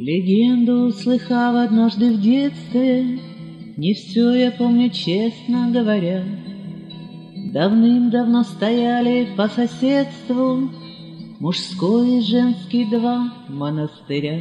Легенду услыхав однажды в детстве, не все я помню, честно говоря. Давным-давно стояли по соседству мужской и женский два монастыря.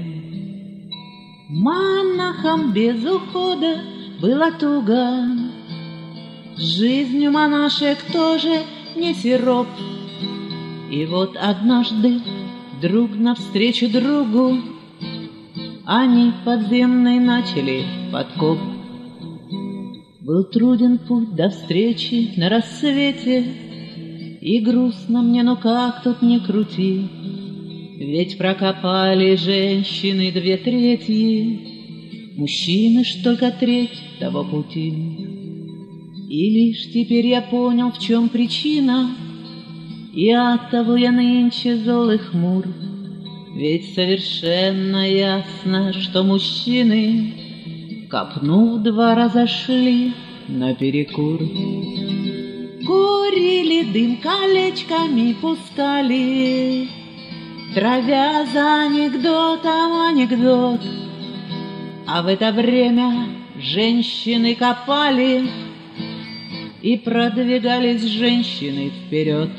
Монахам без ухода было туго, жизнью монашек тоже не сироп. И вот однажды друг навстречу другу они подземный начали подкоп. Был труден путь до встречи на рассвете, и грустно мне, ну как тут не крути, ведь прокопали женщины 2/3, мужчины ж только треть того пути. И лишь теперь я понял, в чем причина, и оттого я нынче зол и хмур. Ведь совершенно ясно, что мужчины, копнув 2 раза, шли наперекур. Курили дым, колечками пускали, травя за анекдотом анекдот. А в это время женщины копали, и продвигались женщины вперед.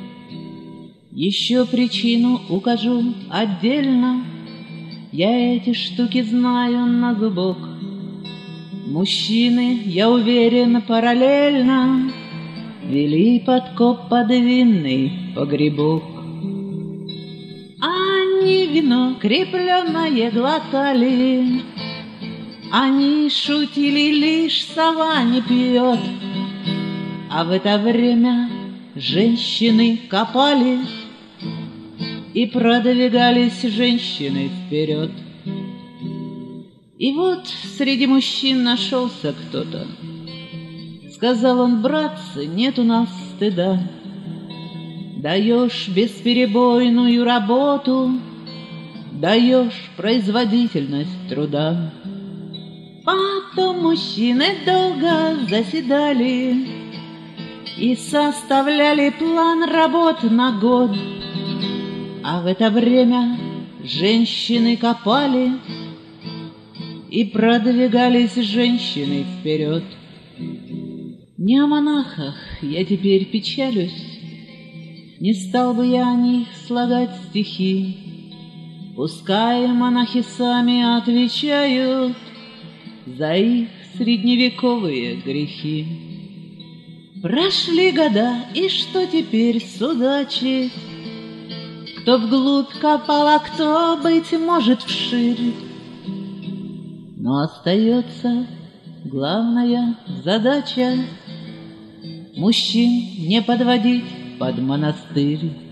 Еще причину укажу отдельно, я эти штуки знаю на зубок. Мужчины, я уверен, параллельно вели подкоп под винный погребок. Они вино крепленное глотали, они шутили, лишь сова не пьет. А в это время женщины копали, и продвигались женщины вперед. И вот среди мужчин нашелся кто-то. Сказал он: братцы, нет у нас стыда. Даешь бесперебойную работу, даешь производительность труда. Потом мужчины долго заседали и составляли план работ на год. А в это время женщины копали, и продвигались женщины вперед. Не о монахах я теперь печалюсь, не стал бы я о них слагать стихи. Пускай монахи сами отвечают за их средневековые грехи. Прошли года, и что теперь судачить? Кто вглубь копал, а кто, быть может, вширь. Но остается главная задача — мужчин не подводить под монастырь.